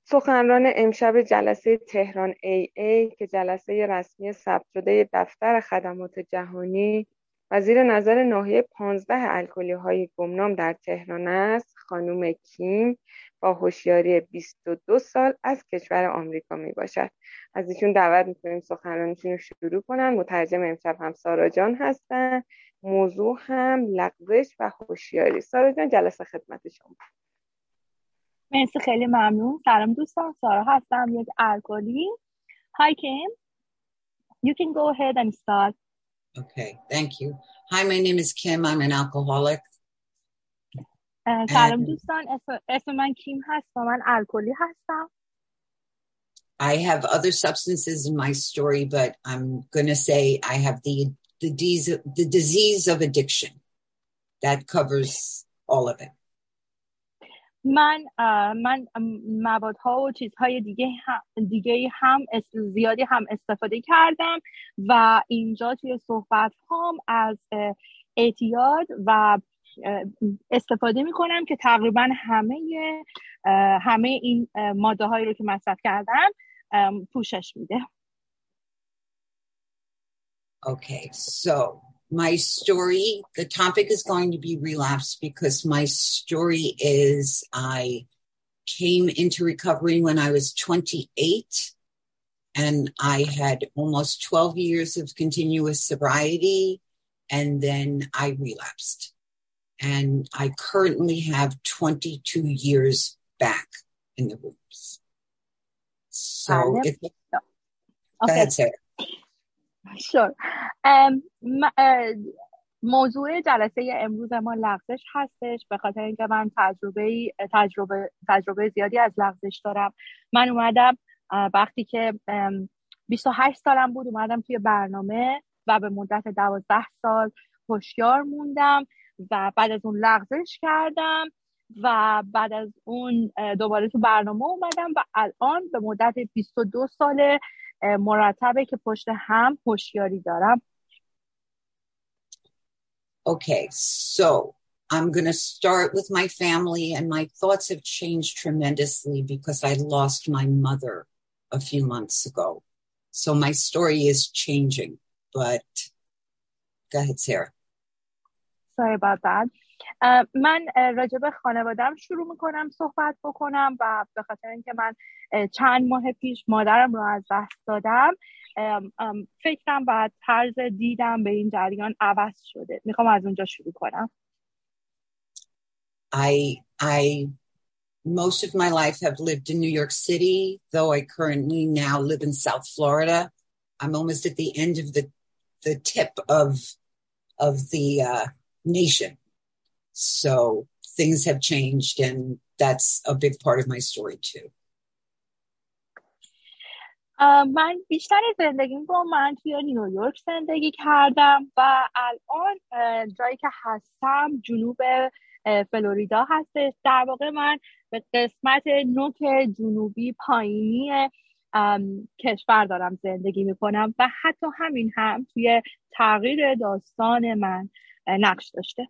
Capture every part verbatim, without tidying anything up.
سخنران امشب جلسه تهران ای ای که جلسه رسمی ثبت شده دفتر خدمات جهانی و زیر نظر ناحیه پانزده الکلی‌های گمنام در تهران است، خانم کیم با هوشیاری بیست و دو سال از کشور آمریکا می باشد. از ایشون دعوت می‌کنیم سخنرانیشون رو شروع کنن. مترجم امشب هم سارا جان هستن. موضوع هم لغزش و هوشیاری. سارا جان جلسه خدمت شما. مرسی، خیلی ممنون. سلام دوستان، سارا هستم، یک الکلی. Hi Kim, you can go ahead and start. Okay, thank you. Hi, my name is Kim. I'm an alcoholic. Uh, سلام دوستان، اسم, اسم من کیم هست و من الکلی هستم. I have other substances in my story, but I'm going to say I have the the disease, the disease of addiction. That covers all of it. من من موادها و چیزهای دیگه هم دیگه هم زیادی هم استفاده کردم و اینجا توی صحبت هام از اعتیاد و استفاده می کنم که تقریبا همه همه این ماده هایی رو که مصرف کردم پوشش میده. Okay, so my story, the topic is going to be relapse because my story is I came into recovery when I was twenty-eight and I had almost twelve years of continuous sobriety and then I relapsed. And I currently have twenty-two years back in the rooms. So it's... Okay. Go ahead, Sarah. Sure. Um, موضوع جلسه امروز ما لغزش هستش، به خاطر اینکه من تجربه تجربه تجربه زیادی از لغزش دارم. من اومدم وقتی که بیست و هشت سالم بود اومدم توی برنامه و به مدت دوازده سال هوشیار موندم و بعد از اون لغزش کردم و بعد از اون دوباره تو برنامه اومدم و الان به مدت بیست و دو سال مرتبه که پشت هم هوشیاری دارم. Okay, so I'm going to start with my family, and my thoughts have changed tremendously because I lost my mother a few months ago. So my story is changing, but go ahead, Sarah. Sorry about that. من راجع به خانواده‌ام شروع میکنم صحبت بکنم و به خاطر اینکه من چند ماه پیش مادرم رو از دست دادم فکرم و طرز دیدم به این جریان عوض شده. میخوام از اونجا شروع کنم. I I most of my life have lived in New York City, though I currently now live in South Florida. I'm almost at the end of the the tip of of the uh, nation. So things have changed, and that's a big part of my story too. من بیشتر زندگیم با من توی نیویورک زندگی کردم و الان جایی که هستم جنوب فلوریدا هستش. در واقع من به قسمت نوک جنوبی پایینی کشور دارم زندگی میکنم و حتی همین هم توی تغییر داستان من نقش داشته.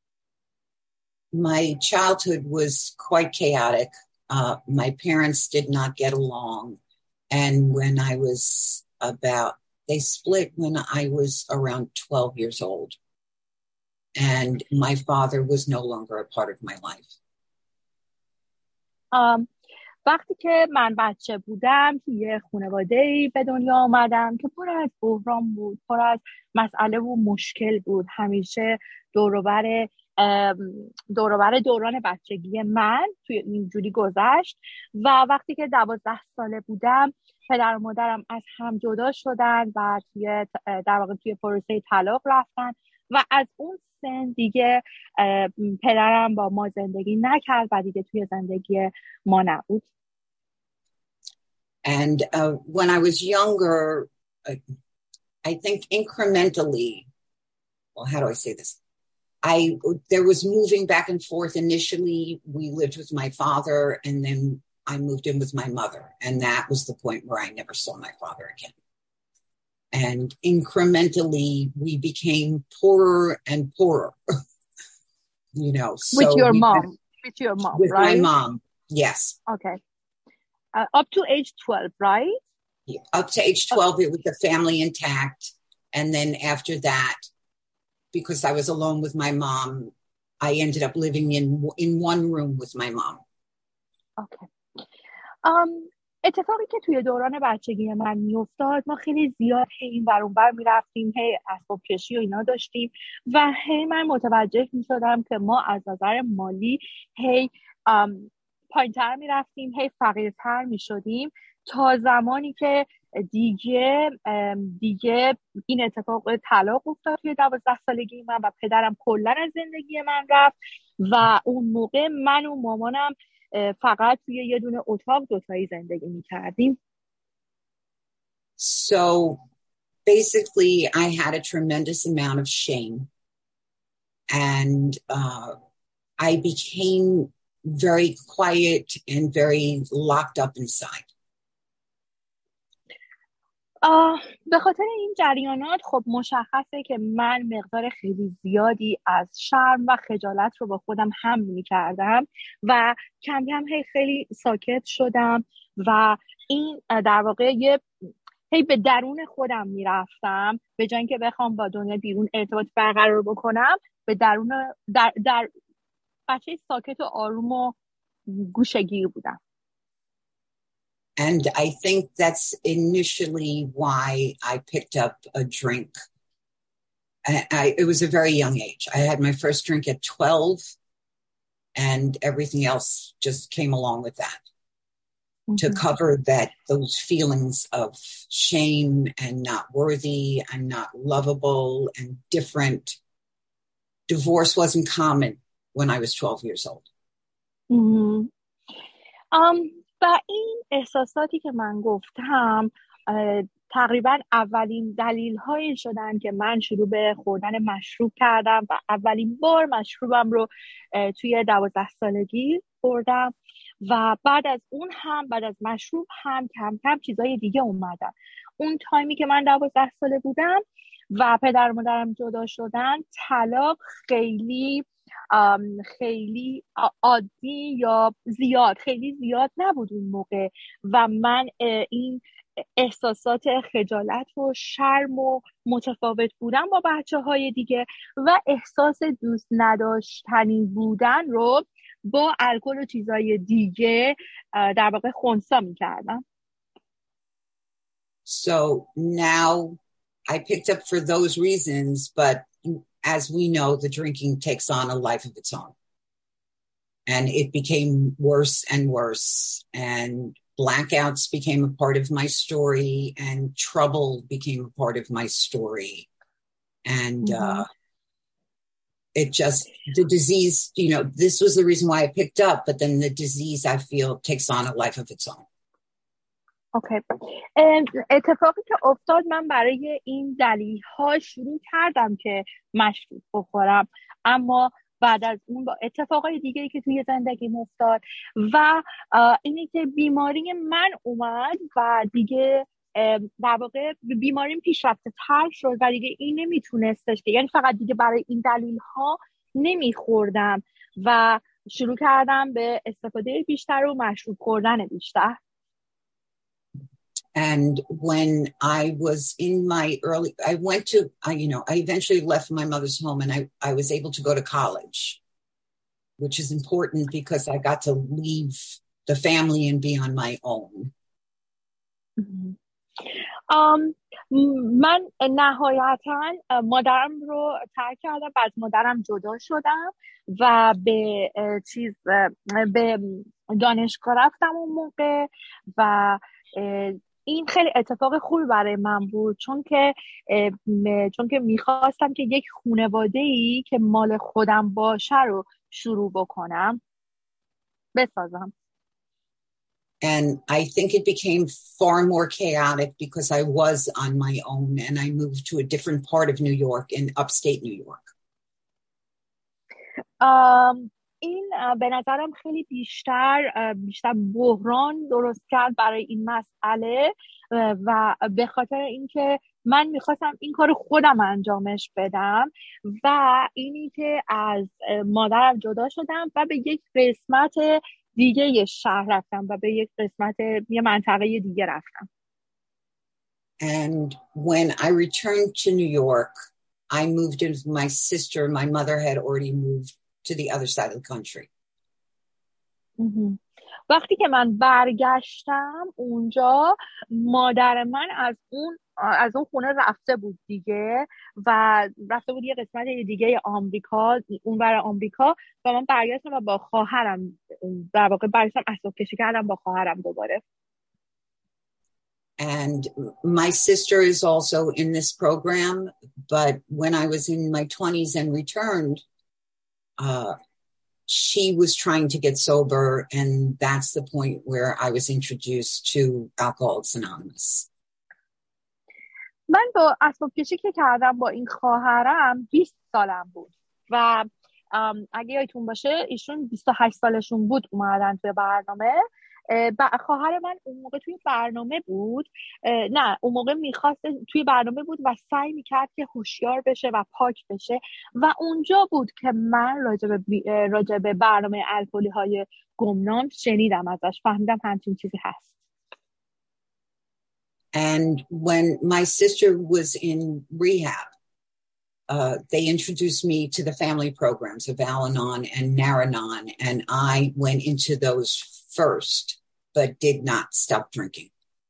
My childhood was quite chaotic. Uh, my parents did not get along. And when I was about, they split when I was around twelve years old. And my father was no longer a part of my life. Um, وقتی که من بچه بودم توی خانواده‌ای به دنیا آمدم که پر از بحران بود، پر از مسئله و مشکل بود. همیشه دوروبر دوروبر دوران بچگی من توی اینجوری گذشت و وقتی که دوازده ساله بودم پدر و مادرم از هم جدا شدن و توی در واقع توی پروسه طلاق رفتن و از اون سن دیگه پدرم با ما زندگی نکرد و دیگه توی زندگی ما نبود. And uh, when I was younger, I, I think incrementally, well, how do I say this? I, there was moving back and forth. Initially, we lived with my father, and then I moved in with my mother. And that was the point where I never saw my father again. And incrementally, we became poorer and poorer, you know. So with your we, mom, with your mom, with right? my mom, yes. Okay. uh, up to age twelve, right? Yeah, up to age twelve, it was the family intact. And then after that, because I was alone with my mom, I ended up living in in one room with my mom. Okay. Um, اتفاقی که توی دوران بچگی من میافتاد، ما خیلی زیاد هی این ور اون ور میرفتیم، هی اسباب کشی و اینا داشتیم و هی من متوجه میشدم که ما از نظر مالی هی پایین‌تر میرفتیم، هی فقیرتر میشدیم تا زمانی که دیگه دیگه این اتفاق طلاق افتاد توی دوازده سالگی من و پدرم کلا از زندگی من رفت و اون موقع من و مامانم فقط توی یه دونه اتاق دوتایی زندگی می‌کردیم. So basically I had a tremendous amount of shame and uh, I became very quiet and very locked up inside. آه به خاطر این جریانات خب مشخصه که من مقدار خیلی زیادی از شرم و خجالت رو با خودم حمل می‌کردم و کم کم هی خیلی ساکت شدم و این در واقع یه هی به درون خودم میرفتم به جای اینکه بخوام با دنیا بیرون ارتباط برقرار بکنم به درون در در بچه ساکت و آروم و گوشه‌گیر بودم. And I think that's initially why I picked up a drink. I, I, it was a very young age. I had my first drink at twelve, and everything else just came along with that. Mm-hmm. To cover that, those feelings of shame and not worthy and not lovable and different. Divorce wasn't common when I was twelve years old. Mm-hmm. Um, و این احساساتی که من گفتم تقریبا اولین دلیل هایی شدن که من شروع به خوردن مشروب کردم و اولین بار مشروبم رو توی دوازده سالگی خوردم و بعد از اون هم بعد از مشروب هم کم کم چیزای دیگه اومدن. اون تایمی که من دوازده ساله بودم و پدر و مادرم جدا شدن، طلاق خیلی خیلی عادی یا زیاد خیلی زیاد نبود اون موقع و من این احساسات خجالت و شرم و متفاوت بودن با بچه های دیگه و احساس دوست نداشتنی بودن رو با الکل و چیزای دیگه در واقع خنثی می‌کردم. So now I picked up for those reasons, but as we know, the drinking takes on a life of its own. And it became worse and worse. And blackouts became a part of my story. And trouble became a part of my story. And mm-hmm. uh, it just, the disease, you know, this was the reason why I picked up. But then the disease, I feel, takes on a life of its own. اوکی. اتفاقی که افتاد، من برای این دلیل ها شروع کردم که مشروب بخورم، اما بعد از اون با اتفاقای دیگه‌ای که توی زندگیم افتاد و اینی که بیماری من اومد و دیگه در واقع بیماریم پیشرفته تر شد و دیگه این نمیتونستش که یعنی فقط دیگه برای این دلیل ها نمیخوردم و شروع کردم به استفاده بیشتر و مشروب خوردن بیشتر. And when I was in my early, I went to, I, you know, I eventually left my mother's home and I, I was able to go to college, which is important because I got to leave the family and be on my own. Mm-hmm. Um, من نهایتاً مادرم رو ترک کردم، بعد مادرم جدا شدم و به چیز به دانشگاه رفتم اون موقع و این خیلی اتفاق خوبی برای من بود چون که چون که میخواستم که یک خانواده‌ای که مال خودم باشه رو شروع بکنم بسازم. And I think it became far more chaotic because I was on my own and I moved to a different part of New York in upstate New York. Um, این به نظرم خیلی بیشتر بیشتر بحران درست کرد برای این مسئله و به خاطر اینکه من میخواستم این کار خودم انجامش بدم و اینی که از مادرم جدا شدم و به یک قسمت دیگه یه شهر رفتم و به یک قسمت یه منطقه دیگه رفتم. And when I returned to New York, I moved in with my sister. My mother had already moved to the other side of the country. وقتی که من برگشتم اونجا، مادر من از اون از اون خونه رفته بود دیگه و رفته بود یه قسمت دیگه آمریکا، اون ور آمریکا، و من برگشتم و با خواهرم در واقع برگشتم اسباب کشی کردم با خواهرم دوباره. And my sister is also in this program, but when I was in my twenties and returned, uh, she was trying to get sober, and that's the point where I was introduced to Alcoholics Anonymous. من با اسباب کشی که کردم با این خواهرم بیست سالم بود و اگه یادتون باشه ایشون بیست و هشت سالشون بود اومدن توی برنامه. خواهر من اون موقع توی برنامه بود، نه اون موقع میخواست توی برنامه بود و سعی میکرد که هوشیار بشه و پاک بشه و اونجا بود که من راجع به راجع به برنامه الکلی های گمنام شنیدم ازش، فهمیدم همچین چیزی هست. And when my sister was in rehab, uh, they introduced me to the family programs of Al-Anon and Nar-Anon, and I went into those first, but did not stop drinking.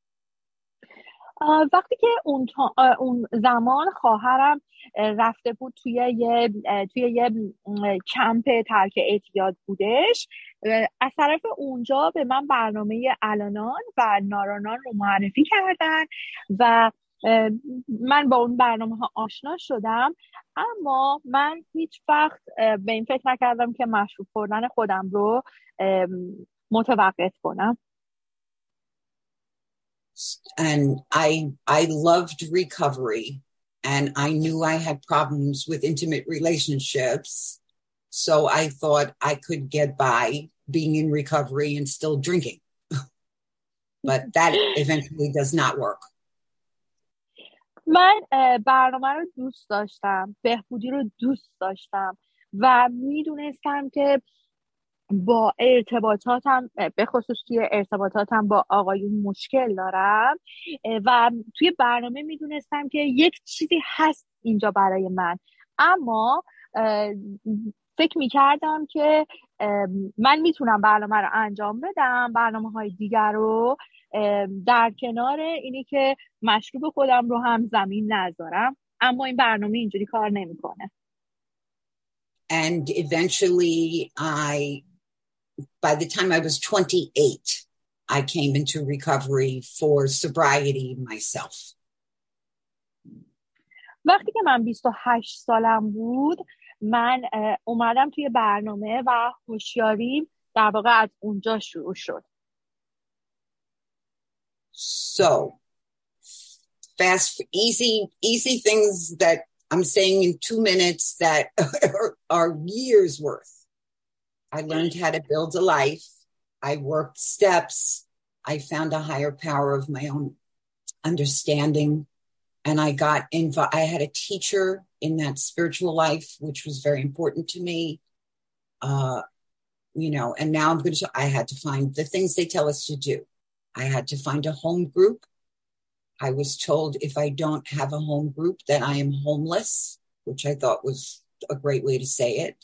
وقتی که اون, تا... اون زمان خواهرم رفته بود توی یه توی یه کمپ ترک اعتیاد بودش، از طرف اونجا به من برنامه الانان و نارانان رو معرفی کردن و من با اون برنامه ها آشنا شدم، اما من هیچ وقت به این فکر نکردم که مشروب خوردن خودم رو متوقف کنم. And I I loved recovery, and I knew I had problems with intimate relationships, so I thought I could get by being in recovery and still drinking. But that eventually does not work. من برنامه رو دوست داشتم، بهبودی رو دوست داشتم و میدونستم که با ارتباطاتم، به خصوص توی ارتباطاتم با آقایون مشکل دارم و توی برنامه میدونستم که یک چیزی هست اینجا برای من، اما فکر میکردم که من میتونم برنامه رو انجام بدم، برنامه های دیگر رو، در کنار اینی که مشروب خودم رو هم زمین نذارم، اما این برنامه اینجوری کار نمیکنه. And eventually I by the time I was twenty-eight, I came into recovery for sobriety myself. وقتی که من بیست و هشت سالم بود، من اومدم توی برنامه و هوشیاری در واقع از اونجا شروع شد. So, fast, easy, easy things that I'm saying in two minutes that are, are years worth. I learned how to build a life. I worked steps. I found a higher power of my own understanding. And I got involved. I had a teacher in that spiritual life, which was very important to me. Uh, you know, and now I'm going to, I had to find the things they tell us to do. I had to find a home group. I was told if I don't have a home group, that I am homeless, which I thought was a great way to say it.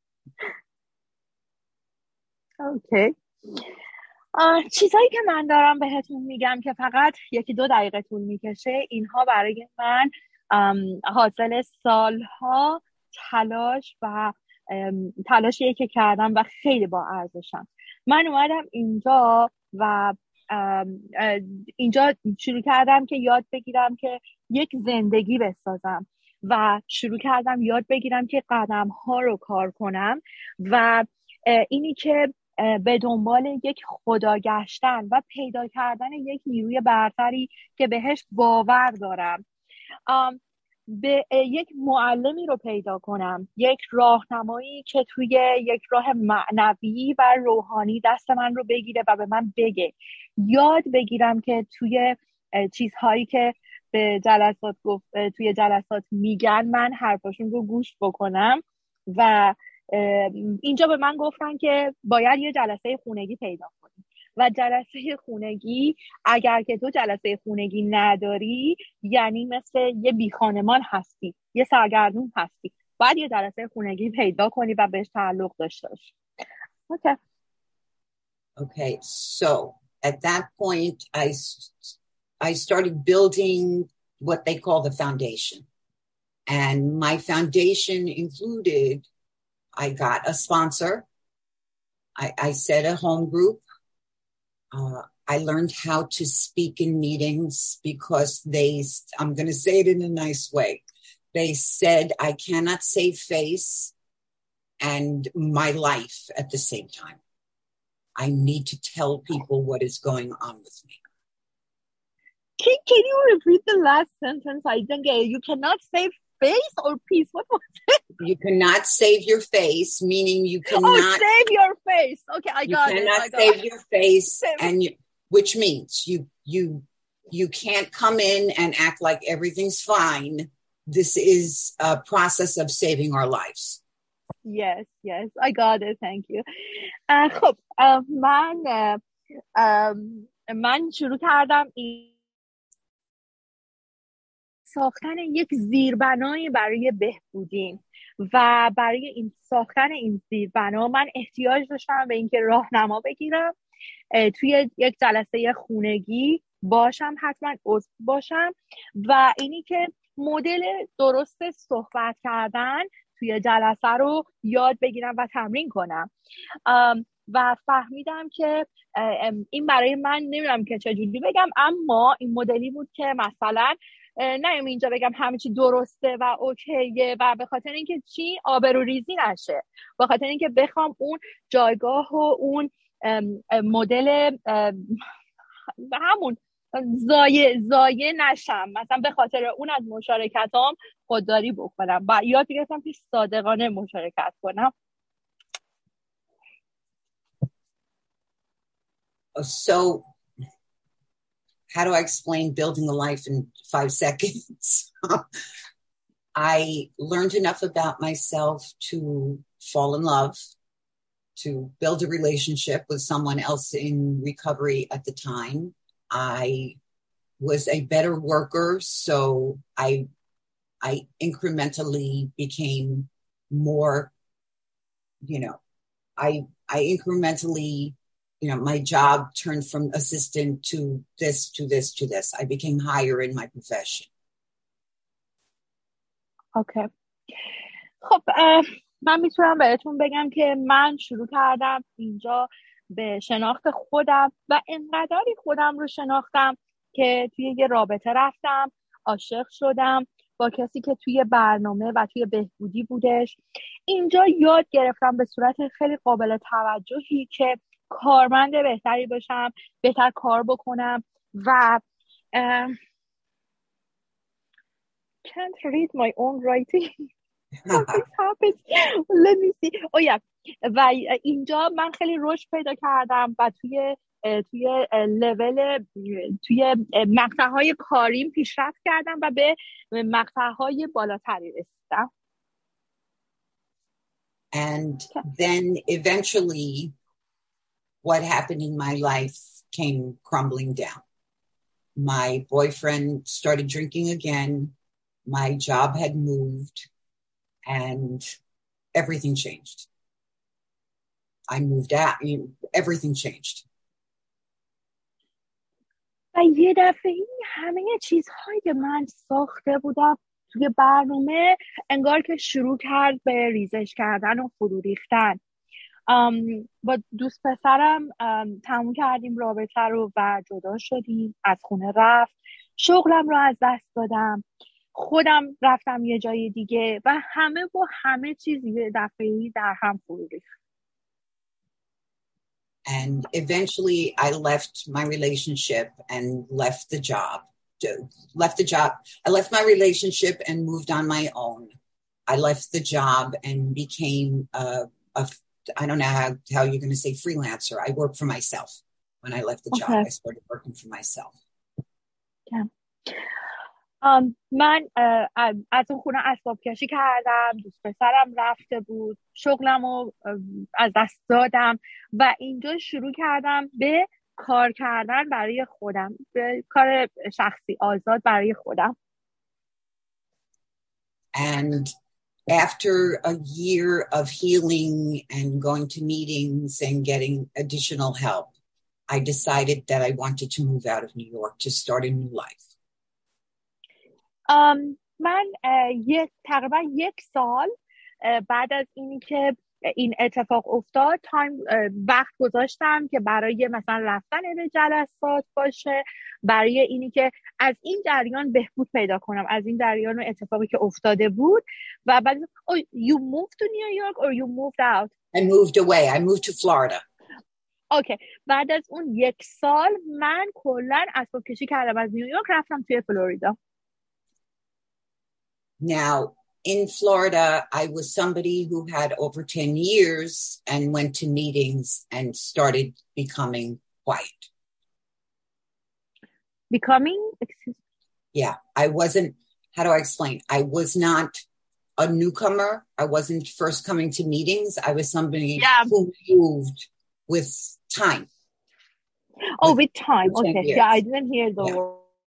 اوکی. چیزایی که من دارم بهتون میگم که فقط یکی دو دقیقه طول میکشه، اینها برای من حاصل سالها تلاش و تلاشیه که کردم و خیلی با ارزشم. من اومدم اینجا و اینجا شروع کردم که یاد بگیرم که یک زندگی بسازم و شروع کردم یاد بگیرم که قدم ها رو کار کنم و اینی که به دنبال یک خدا گشتن و پیدا کردن یک نیروی برتری که بهش باور دارم، به یک معلمی رو پیدا کنم، یک راهنمایی که توی یک راه معنوی و روحانی دست من رو بگیره و به من بگه، یاد بگیرم که توی چیزهایی که به جلسات گفت توی جلسات میگن من حرفاشون رو گوش بکنم و اینجا به من گفتن که باید یه جلسه خونگی پیدا کنی و جلسه خونگی اگر که تو جلسه خونگی نداری یعنی مثل یه بیخانمان هستی، یه سرگردون هستی، باید یه جلسه خونگی پیدا کنی و بهش تعلق داشته باشی. Okay. Okay, so at that point, I, I started building what they call the foundation. And my foundation included, I got a sponsor. I, I set a home group. Uh, I learned how to speak in meetings because they, I'm going to say it in a nice way. They said I cannot save face and my life at the same time. I need to tell people what is going on with me. Can, can you repeat the last sentence? I didn't get it. You cannot save face or peace? What was it? You cannot save your face, meaning you cannot... Oh, save your face. Okay, I got it. You it. cannot I got save it. your face, and you, which means you you you can't come in and act like everything's fine. This is a process of saving our lives. Yes, yes, I got it. Thank you. Uh, خب uh, من uh, um, من شروع کردم این ساختن یک زیربنایی برای بهبودیم و برای این ساختن این زیربنا من احتیاج داشتم به اینکه راهنما بگیرم، توی یک جلسه خونگی باشم، حتما عضو باشم و اینی که مدل درست صحبت کردن توی جلسه رو یاد بگیرم و تمرین کنم و فهمیدم که این برای من نمیدونم که چجوری بگم، اما این مدلی بود که مثلا نه اینجا بگم همه چی درسته و اوکیه و به خاطر اینکه چی آبروریزی نشه، به خاطر اینکه بخوام اون جایگاه و اون مدل همون زایه زایه نشم، مثلا به خاطر اون از مشارکتام خودداری بکنم و یاد گرفتم که صادقانه مشارکت کنم. So how do I explain building a life in five seconds? I learned enough about myself to fall in love, to build a relationship with someone else in recovery at the time. I was a better worker, so I I incrementally became more, you know, I I incrementally, you know, my job turned from assistant to this, to this, to this. I became higher in my profession. Okay. خب من میتونم بهتون بگم که من شروع کردم اینجا به شناخت خودم و انقدری خودم رو شناختم که توی یه رابطه رفتم، عاشق شدم با کسی که توی برنامه و توی بهبودی بودش. اینجا یاد گرفتم به صورت خیلی قابل توجهی که کارمند بهتری باشم، بهتر کار بکنم و uh, can't read my own writing. What happens? Let me see. Oh yeah. و اینجا من خیلی رشد پیدا کردم و توی توی لول توی مقطع‌های کاریم پیشرفت کردم و به مقطع‌های بالاتری رسیدم. And then eventually what happened in my life came crumbling down. My boyfriend started drinking again. My job had moved and everything changed. I moved out. Everything changed. و یه دفعه این همه چیزهایی که من ساخته بودم توی برنامه انگار که شروع کرد به ریزش کردن و فرو ریختن. با دوست پسرم تموم کردیم رابطه رو و جدا شدیم، از خونه رفت، شغلم رو از دست dادم، خودم رفتم یه جای دیگه و همه با همه چیز یه دفعه‌ای در هم فرو ریخت. And eventually I left my relationship and left the job. Left the job. I left my relationship and moved on my own. I left the job and became a, a I don't know how, how you're going to say freelancer. I worked for myself. When I left the job, okay. I started working for myself. Yeah. من از اون خونه اسباب کشی کردم، دوست پسرم رفته بود، شغلم رو از دست دادم و اینجا شروع کردم به کار کردن برای خودم، به کار شخصی آزاد برای خودم. And after a year of healing and going to meetings and getting additional help, I decided that I wanted to move out of New York to start a new life. Um, من یک تقریبا یک سال بعد از اینی که این اتفاق افتاد تایم وقت گذاشتم که برای مثلا رفتن به جلسات باشه، برای اینی که از این جریان بهبود پیدا کنم، از این جریان اتفاقی که افتاده بود. و بعد oh, you moved to New York or you moved out? I moved away. I moved to Florida. اوکی. بعد از اون یک سال من کلاً اسباب کشی کردم از نیویورک رفتم توی فلوریدا. Now, in Florida, I was somebody who had over ten years and went to meetings and started becoming quiet. Becoming? Excuse me. Yeah, I wasn't, how do I explain? I was not a newcomer. I wasn't first coming to meetings. I was somebody yeah. who moved with time. Oh, with, with time. Okay. Years. Yeah, I didn't hear the yeah. word.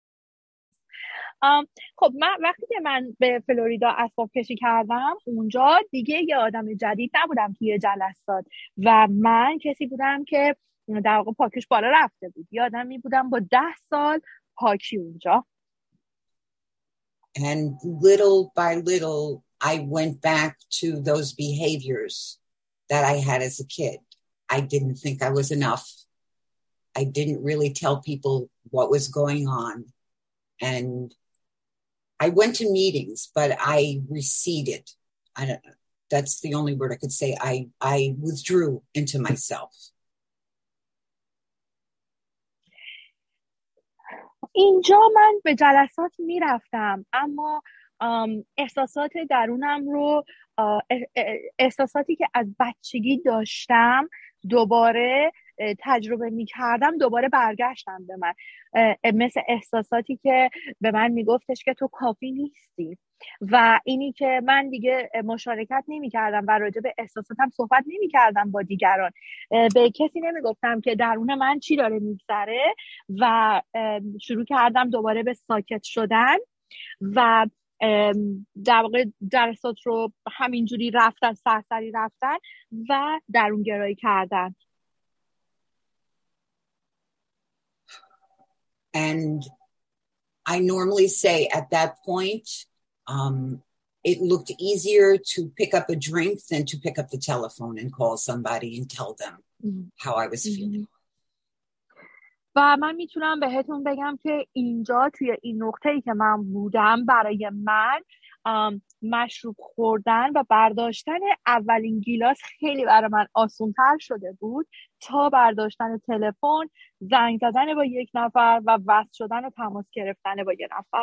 Um, خب من وقتی که من به فلوریدا اسباب کشی کردم اونجا دیگه یه آدم جدید نبودم توی جلسات و من کسی بودم که در واقع پاکیش بالا رفته بود، یه آدمی بودم با ده سال پاکی اونجا. And little by little I went back to those behaviors that I had as a kid. I didn't think I was enough. I didn't really tell people what was going on. And I went to meetings, but I receded. I don't know. That's the only word I could say. I, I withdrew into myself. اینجا من به جلسات میرفتم اما احساسات درونم رو احساساتی که از بچگی داشتم دوباره تجربه میکردم، دوباره برگشتن به من، مثل احساساتی که به من میگفتش که تو کافی نیستی و اینی که من دیگه مشارکت نمیکردم و راجع به احساساتم صحبت نمیکردم با دیگران، به کسی نمیگفتم که درون من چی داره میگذره و شروع کردم دوباره به ساکت شدن و در واقع جلسات رو همینجوری رفتن، سرسری رفتن و درونگرایی کردن. And I normally say at that point, um, it looked easier to pick up a drink than to pick up the telephone and call somebody and tell them mm-hmm. how I was feeling. و من میتونم بهتون بگم که اینجا توی این نقطه‌ای که من بودم برای من مشروب خوردن و برداشتن اولین گیلاس خیلی برای من آسان‌تر شده بود تا برداشتن تلفن، زنگ زدن با یک نفر و وصل شدن و تماس گرفتن با یک نفر.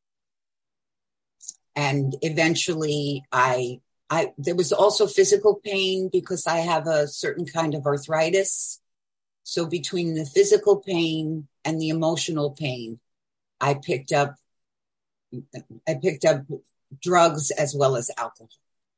And eventually I I there was also physical pain because I have a certain kind of arthritis. So between the physical pain and the emotional pain, I picked up I picked up drugs as well as alcohol.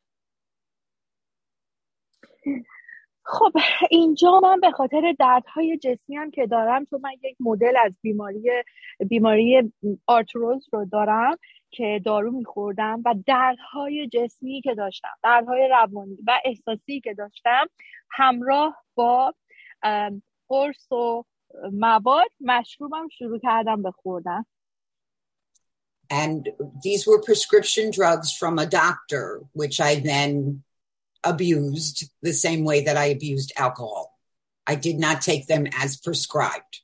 خب اینجا من به خاطر دردهای جسمی هم که دارم، چون من یک مدل از بیماری بیماری آرتروز رو دارم که دارو میخوردم و دردهای جسمی که داشتم، دردهای روانی و احساسی که داشتم همراه با قرص و مواد مشروبم شروع کردم به خوردن. And these were prescription drugs from a doctor, which I then abused the same way that I abused alcohol. I did not take them as prescribed.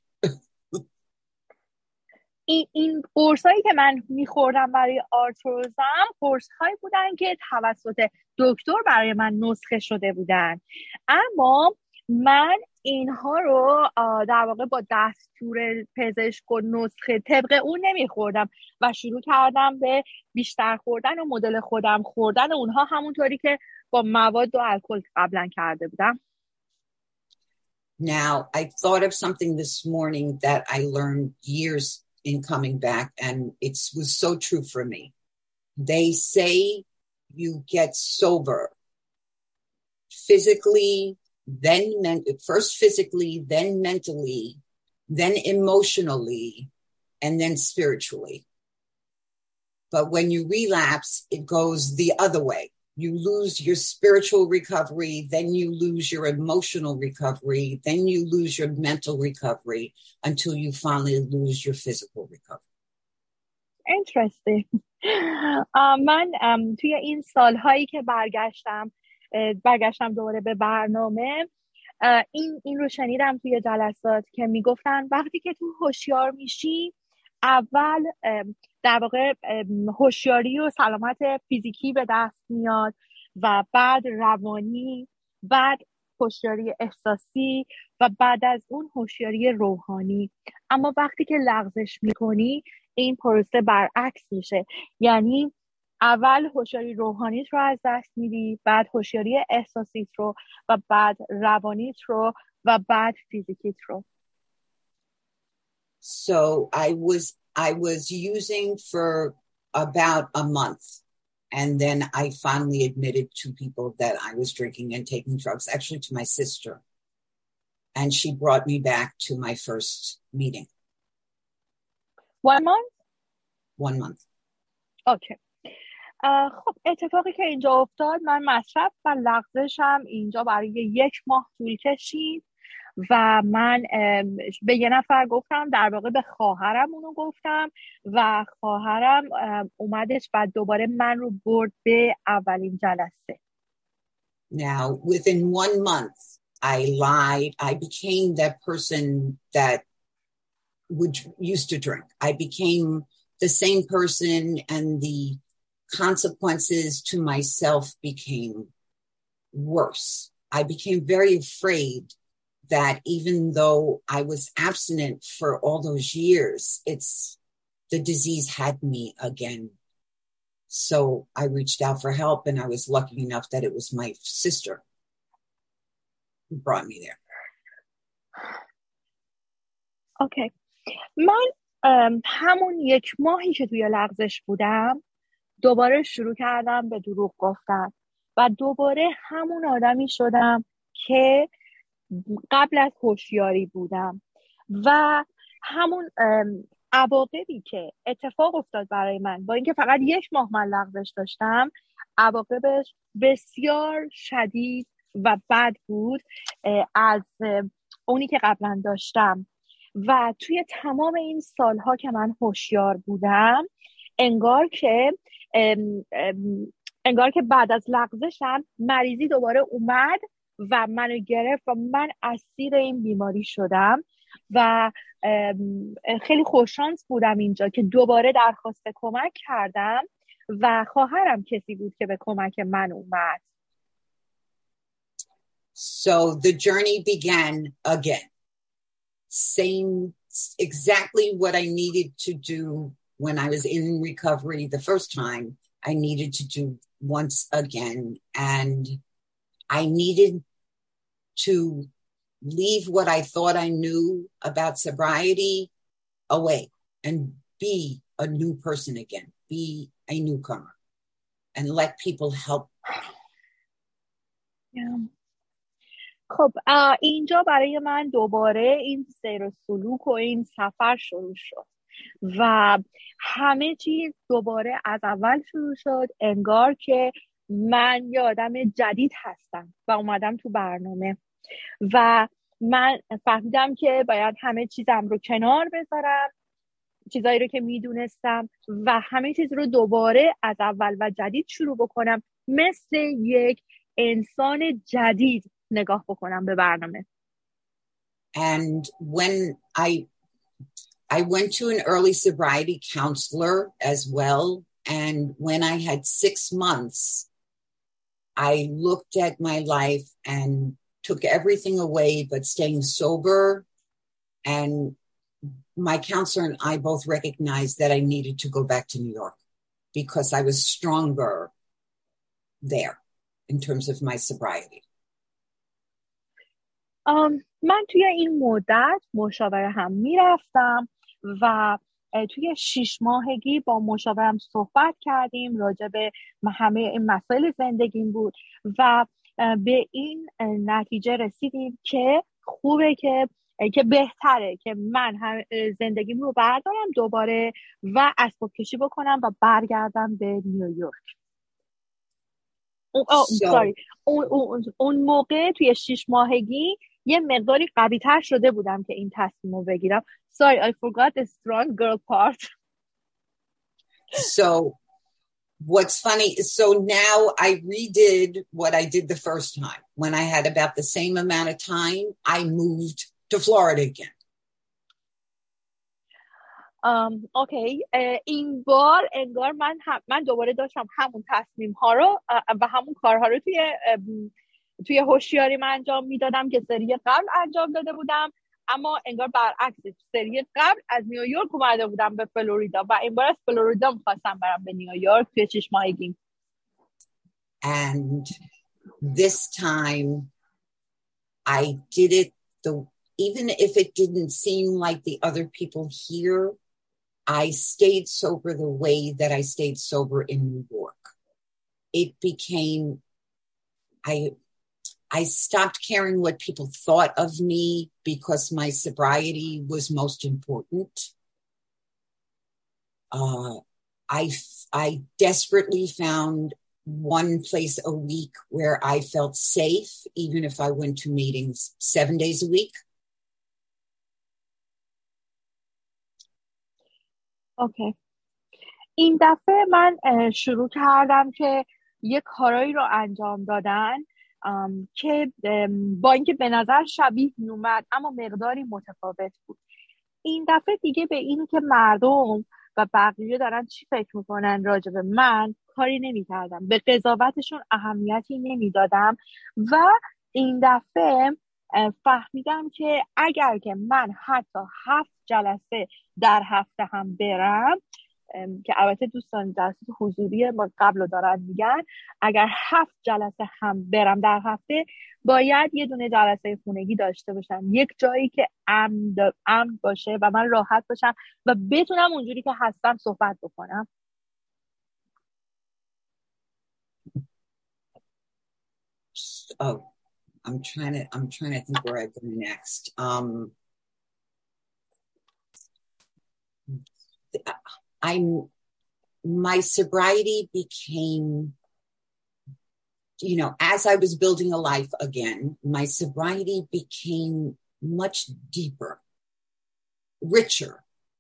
این این قرصایی که من میخوردم برای آرتروزم قرصهایی بودن که توسط دکتر برای من نسخه شده بودن، اما من اینها رو در واقع با دستور پزشک و نسخه طبق اون نمیخوردم و شروع کردم به بیشتر خوردن و مدل خودم خوردن اونها، همونطوری که با مواد و الکل قبلا کرده بودم. Now, I thought of something this morning that I learned years in coming back, and it was so true for me. They say you get sober physically, then men- first physically, then mentally, then emotionally, and then spiritually. But when you relapse, it goes the other way. You lose your spiritual recovery, then you lose your emotional recovery, then you lose your mental recovery until you finally lose your physical recovery. Interesting. uh, من um, توی این سالهایی که برگشتم برگشتم دوباره به برنامه این این رو شنیدم توی جلسات که میگفتن وقتی که تو هوشیار میشی اول در واقع هوشیاری و سلامت فیزیکی به دست میاد و بعد روانی، بعد هوشیاری احساسی و بعد از اون هوشیاری روحانی. اما وقتی که لغزش میکنی این پروسه برعکس میشه، یعنی اول هوشیاری روحانیت رو از دست میدی، بعد هوشیاری احساسیت رو و بعد روانیت رو و بعد فیزیکیت رو. So I was I was using for about a month, and then I finally admitted to people that I was drinking and taking drugs, actually to my sister, and she brought me back to my first meeting. One month? One month. Okay. خب اتفاقی که اینجا افتاد، من مصرف و لغزشم اینجا برای یک ماه طول کشید و من به یه نفر گفتم، در واقع به خواهرم اونو گفتم و خواهرم اومدش و دوباره من رو برد به اولین جلسه. Now within one month I lied. I became that person that would used to drink. I became the same person, and the consequences to myself became worse. I became very afraid that even though I was abstinent for all those years, it's the disease had me again. So I reached out for help, and I was lucky enough that it was my sister who brought me there. Okay. من همون یک ماهی که توی لغزش بودم دوباره شروع کردم به دروغ گفتن و دوباره همون آدمی شدم که قبل از هوشیاری بودم و همون عواقبی که اتفاق افتاد برای من، با اینکه فقط یک ماه من لغزش داشتم، عواقبش بسیار شدید و بد بود از اونی که قبلا داشتم. و توی تمام این سالها که من هوشیار بودم انگار که ام ام انگار که بعد از لغزشم مریضی دوباره اومد و منو گرفت و من اسیر این بیماری شدم و خیلی خوششانس بودم اینجا که دوباره درخواست کمک کردم و خواهرم کسی بود که به کمک من اومد. So the journey began again. Same, exactly what I needed to do when I was in recovery the first time, I needed to do once again. And I needed to leave what I thought I knew about sobriety away and be a new person again, be a newcomer, and let people help. Yeah. خب اینجا برای من دوباره این سیر و سلوک و این سفر شروع شد و همه چیز دوباره از اول شروع شد، انگار که من یه آدم جدید هستم و اومدم تو برنامه و من فهمیدم که باید همه چیزم رو کنار بذارم، چیزایی رو که میدونستم، و همه چیز رو دوباره از اول و جدید شروع بکنم، مثل یک انسان جدید نگاه بکنم به برنامه. And when I I went to an early sobriety counselor as well, and when I had six months, I looked at my life and took everything away but staying sober, and my counselor and I both recognized that I needed to go back to New York because I was stronger there in terms of my sobriety. Um, من توی این مدت مشاوره هم میرفتم و توی شیش ماهگی با مشاورم صحبت کردیم راجع به همه این مسائل زندگیم بود و به این نتیجه رسیدیم که خوبه که که بهتره که من هم زندگیم رو بردارم دوباره و اسباب کشی بکنم و برگردم به نیویورک. اون ساری اون, اون, اون موقع توی شیش ماهگی یه مقداری قوی تر شده بودم که این تصمیم رو بگیرم. Sorry, I forgot the strong girl part. So what's funny is, so now I redid what I did the first time. When I had about the same amount of time, I moved to Florida again. Um, okay. uh, این بار انگار من هم من دوباره داشتم همون تصمیم ها رو و همون کارها رو توی توی هوشیاریم انجام میدادم که سری قبل انجام داده بودم، اما انگار برعکس، سری قبل از نیویورک اومده بودم به فلوریدا و این بار از فلوریدا میخواستم برم به نیویورک توی شش ماهگی. And this time I did it the even if it didn't seem like the other people here, I stayed sober the way that I stayed sober in New York. It became, I, I stopped caring what people thought of me because my sobriety was most important. Uh, I, I desperately found one place a week where I felt safe, even if I went to meetings seven days a week. اوکی. این دفعه من شروع کردم که یه کارایی رو انجام دادن که با اینکه به نظر شبیه میومد اما مقداری متفاوت بود. این دفعه دیگه به این که مردم و بقیه دارن چی فکر میکنن راجع به من کاری نمیکردم، به قضاوتشون اهمیتی نمیدادم و این دفعه فهمیدم که اگر که من حتی هفت جلسه در هفته هم برم، که البته دوستان جلسات حضوری ما قبل رو دارن میگن، اگر هفت جلسه هم برم در هفته باید یه دونه جلسه خونگی داشته باشم، یک جایی که امن امن باشه و من راحت باشم و بتونم اونجوری که هستم صحبت بکنم. Oh, I'm trying to I'm trying to think where I go next. Um I'm my sobriety became, you know, as I was building a life again, my sobriety became much deeper, richer.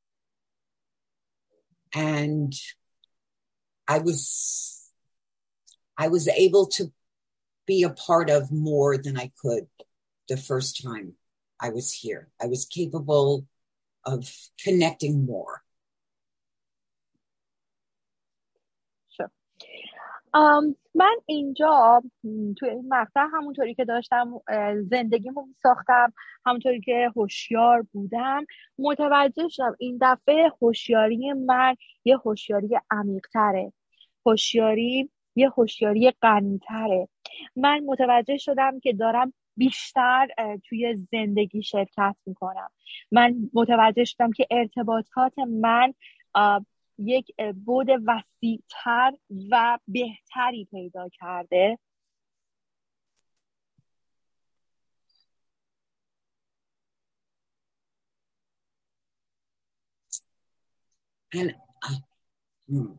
And I was, I was able to be a part of more than I could the first time I was here. I was capable of connecting more. Um, من اینجا توی این مقطع همونطوری که داشتم زندگیمو میساختم، همونطوری که هوشیار بودم، متوجه شدم این دفعه هوشیاری من یه هوشیاری عمیق‌تره، هوشیاری یه هوشیاری غنی‌تره. من متوجه شدم که دارم بیشتر توی زندگی شرکت میکنم. من متوجه شدم که ارتباطات من یک بعد وسیع‌تر و بهتری پیدا کرده. And uh, hmm.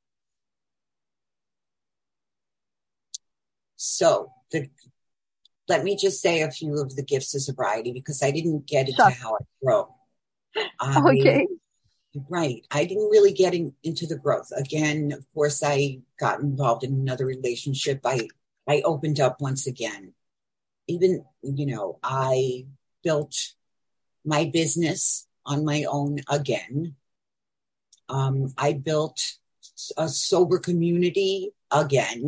So the, let me just say a few of the gifts of sobriety because I didn't get into sure. how I grow. I, okay. Right. I didn't really get in, into the growth. Again, of course, I got involved in another relationship. I, I opened up once again. Even, you know, I built my business on my own again. Um, I built a sober community again.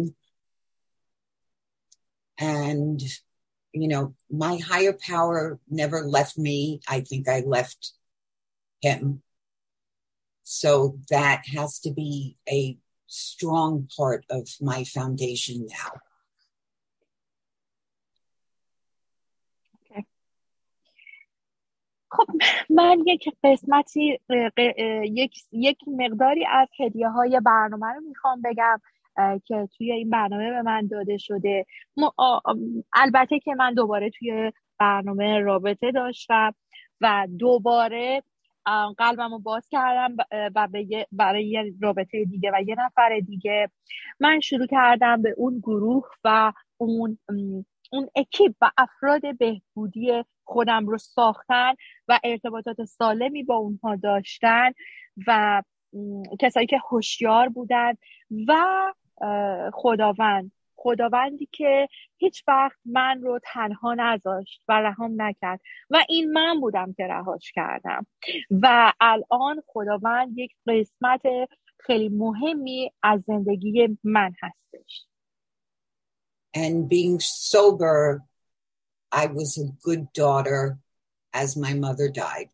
And, you know, my higher power never left me. I think I left him. So that has to be a strong part of my foundation now. Okay. خب من یک قسمتی یک یک مقداری از هدیه های برنامه رو میخوام بگم که توی این برنامه به من داده شده. البته که من دوباره توی برنامه رابطه داشتم و دوباره قلبم رو باز کردم و برای یه رابطه دیگه و یه نفر دیگه من شروع کردم به اون گروه و اون اون اکیپ و افراد بهبودی خودم رو ساختن و ارتباطات سالمی با اونها داشتن و کسایی که هوشیار بودن و خداوند خداوندی که هیچ وقت من رو تنها نذاشت و رهام نکرد و این من بودم که رهاش کردم و الان خداوند یک قسمت خیلی مهمی از زندگی من هستش. And being sober, I was a good daughter as my mother died.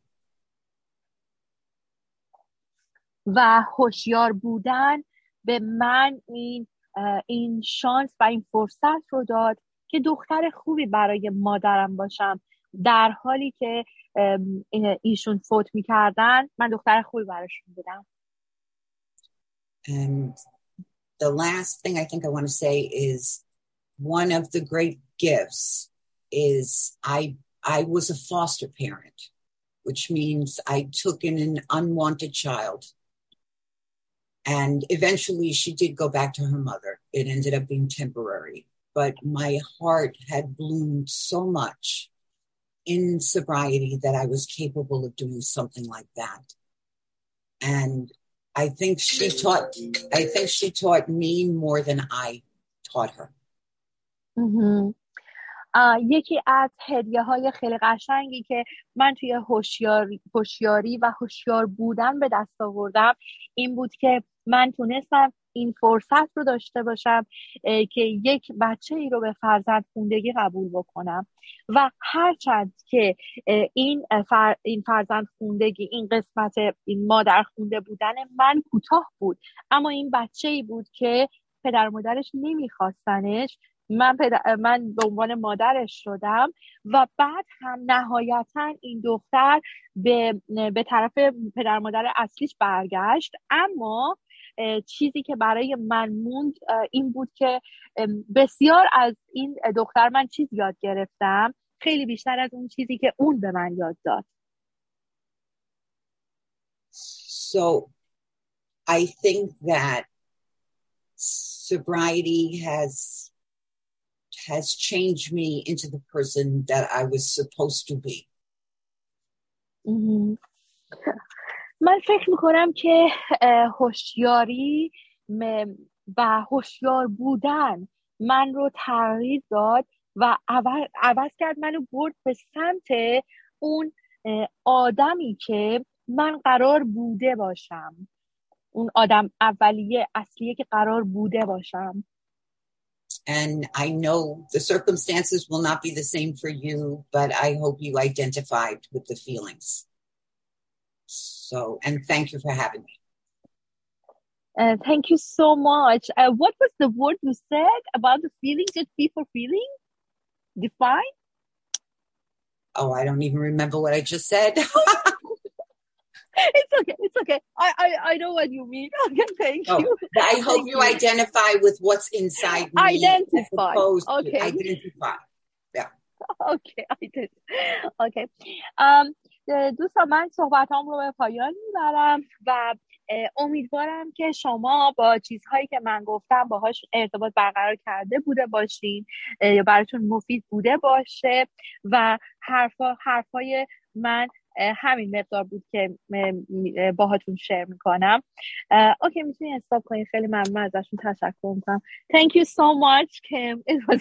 و هوشیار بودن به من این این شانس و این فرصت رو داد که دختر خوبی برای مادرم باشم، در حالی که ایشون فوت می‌کردن من دختر خوبی براشون بودم. And the last thing I think I want to say is one of the great gifts is I I was a foster parent, which means I took in an unwanted child. And eventually she did go back to her mother. It ended up being temporary. But my heart had bloomed so much in sobriety that I was capable of doing something like that. And I think she taught, I think she taught me more than I taught her. Mm-hmm. Uh, یکی از هدیه های خیلی قشنگی که من توی هوشیاری هوشیاری و هوشیار بودن به دست آوردم این بود که من تونستم این فرصت رو داشته باشم که یک بچه ای رو به فرزندخوندگی قبول بکنم و هرچند که این فر، این فرزندخوندگی این قسمت این مادرخونده بودن من کوتاه بود، اما این بچه ای بود که پدر مادرش نمیخواستنش، من پدر، من به عنوان مادرش شدم و بعد هم نهایتا این دختر به به طرف پدر مادر اصلیش برگشت. اما چیزی که برای من موند این بود که بسیار از این دختر من چیز یاد گرفتم، خیلی بیشتر از اون چیزی که اون به من یاد داد. So I think that sobriety has has changed me into the person that I was supposed to be. Mm-hmm. من فکر میکنم که هوشیاری و هوشیار بودن من رو تغییر داد و عوض کرد، منو برد به سمت اون آدمی که من قرار بوده باشم، اون آدم اولیه اصلیه که قرار بوده باشم. And I know the circumstances will not be the same for you, but I hope you identified with the feelings. So, and thank you for having me. Uh, thank you so much. Uh, what was the word you said about the feelings? Just people feeling? Define? Oh, I don't even remember what I just said. It's okay. It's okay. I, I, I know what you mean. Okay, thank oh, you. I hope thank you, you identify with what's inside me. Identify. Okay. Identify. Yeah. Okay. Identify. Okay. Um, دوستان من صحبتام رو به پایان میبرم و امیدوارم که شما با چیزهایی که من گفتم باهاش ارتباط برقرار کرده بوده باشین یا براتون مفید بوده باشه و حرفا حرفای من همین مقدار بود که باهاتون شیر میکنم. اوکی میتونی استاپ کنید. خیلی ممنون ازشون تشکر میکنم. Thank you so much Kim. It was